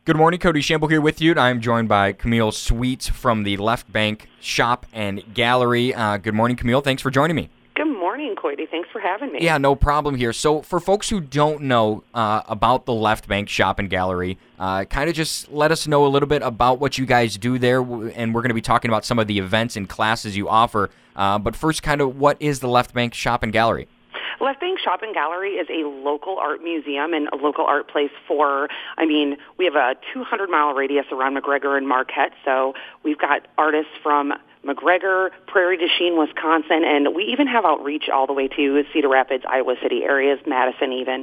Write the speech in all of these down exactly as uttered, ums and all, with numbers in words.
Good morning, Cody Shamble here with you. I'm joined by Camille Sweets from the Left Bank Shop and Gallery. Uh, good morning, Camille. Thanks for joining me. Good morning, Cody. Thanks for having me. Yeah, no problem here. So for folks who don't know uh, about the Left Bank Shop and Gallery, uh, kind of just let us know a little bit about what you guys do there, and we're going to be talking about some of the events and classes you offer. Uh, but first, kind of what is the Left Bank Shop and Gallery? Left Bank Shop and Gallery is a local art museum and a local art place for, I mean, we have a two hundred mile radius around McGregor and Marquette, so we've got artists from McGregor, Prairie du Chien, Wisconsin, and we even have outreach all the way to Cedar Rapids, Iowa City areas, Madison even.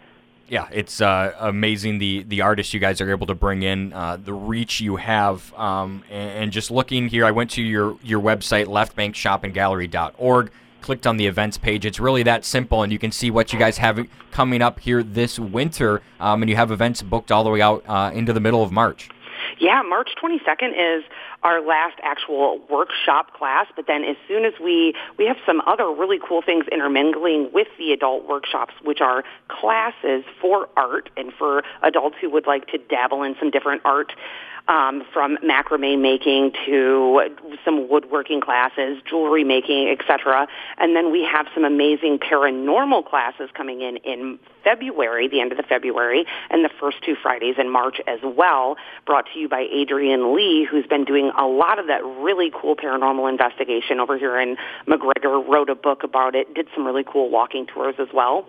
Yeah, it's uh, amazing the the artists you guys are able to bring in, uh, the reach you have, um, and, and just looking here, I went to your, your website, left bank shop and gallery dot org. Clicked on the events page. It's really that simple, and you can see what you guys have coming up here this winter, um, and you have events booked all the way out uh, into the middle of March. Yeah, March twenty-second is our last actual workshop class, but then as soon as we, we have some other really cool things intermingling with the adult workshops, which are classes for art and for adults who would like to dabble in some different art. Um, from macrame making to some woodworking classes, jewelry making, et cetera. And then we have some amazing paranormal classes coming in in February, the end of the February, and the first two Fridays in March as well, brought to you by Adrienne Lee, who's been doing a lot of that really cool paranormal investigation over here in McGregor, wrote a book about it, did some really cool walking tours as well.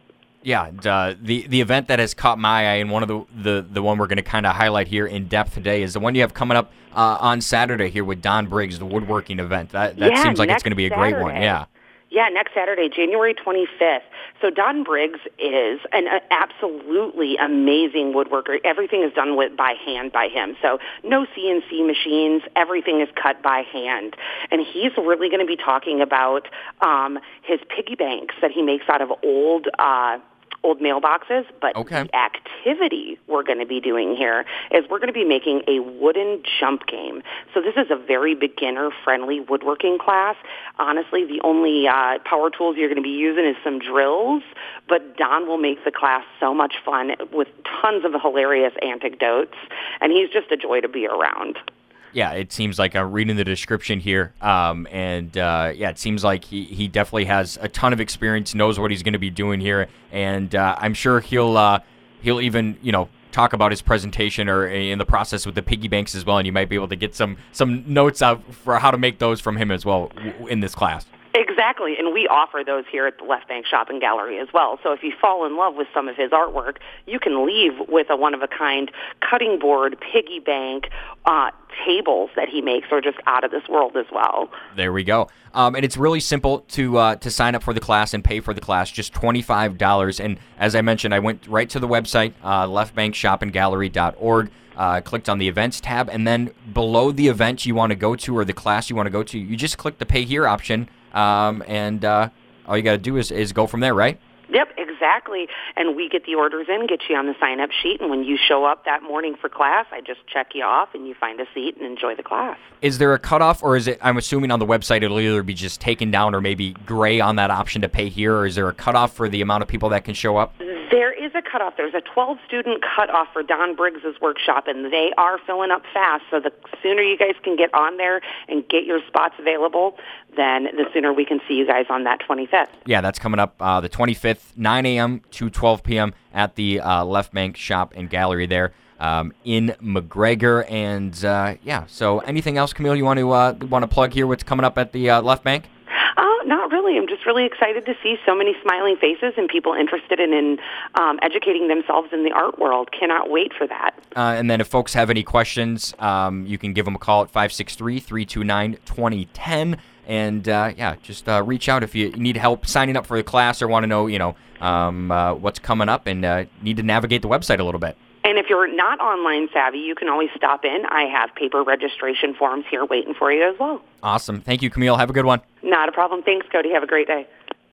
Yeah, uh, the the event that has caught my eye, and one of the the, the one we're going to kind of highlight here in depth today, is the one you have coming up uh, on Saturday here with Don Briggs, the woodworking event. That that yeah, seems like it's going to be a Saturday. great one. Yeah. Yeah, next Saturday, January twenty-fifth. So Don Briggs is an uh, absolutely amazing woodworker. Everything is done with by hand by him. So no C N C machines. Everything is cut by hand. And he's really going to be talking about um, his piggy banks that he makes out of old uh old mailboxes, but okay. The activity we're going to be doing here is we're going to be making a wooden jump game. So this is a very beginner-friendly woodworking class. Honestly, the only uh, power tools you're going to be using is some drills, but Don will make the class so much fun with tons of hilarious anecdotes, and he's just a joy to be around. Yeah, it seems like I'm reading the description here, um, and uh, yeah, it seems like he, he definitely has a ton of experience, knows what he's going to be doing here, and uh, I'm sure he'll uh, he'll even you know talk about his presentation or in the process with the piggy banks as well, and you might be able to get some some notes out for how to make those from him as well in this class. Exactly, and we offer those here at the Left Bank Shop and Gallery as well. So if you fall in love with some of his artwork, you can leave with a one-of-a-kind cutting board, piggy bank, uh, tables that he makes are just out of this world as well. There we go. Um, and it's really simple to uh, to sign up for the class and pay for the class, just twenty-five dollars. And as I mentioned, I went right to the website, uh, left bank shop and gallery dot org. Uh, clicked on the events tab, and then below the event you want to go to or the class you want to go to, you just click the pay here option, um, and uh, all you got to do is, is go from there, right? Yep, exactly. And we get the orders in, get you on the sign-up sheet, and when you show up that morning for class, I just check you off, and you find a seat and enjoy the class. Is there a cutoff, or is it, I'm assuming on the website it'll either be just taken down or maybe gray on that option to pay here, or is there a cutoff for the amount of people that can show up? There is a cutoff. There's a twelve-student cutoff for Don Briggs' workshop, and they are filling up fast. So the sooner you guys can get on there and get your spots available, then the sooner we can see you guys on that twenty-fifth. Yeah, that's coming up uh, the twenty-fifth, nine a.m. to twelve p.m. at the uh, Left Bank Shop and Gallery there um, in McGregor. And, uh, yeah, so anything else, Camille, you want to uh, want to plug here what's coming up at the uh, Left Bank? Oh, not really. I'm just really excited to see so many smiling faces and people interested in, in um, educating themselves in the art world. Cannot wait for that. Uh, and then if folks have any questions, um, you can give them a call at five six three, three two nine, two zero one zero. And, uh, yeah, just uh, reach out if you need help signing up for the class or want to know, you know, um, uh, what's coming up and uh, need to navigate the website a little bit. And if you're not online savvy, you can always stop in. I have paper registration forms here waiting for you as well. Awesome. Thank you, Camille. Have a good one. Not a problem. Thanks, Cody. Have a great day.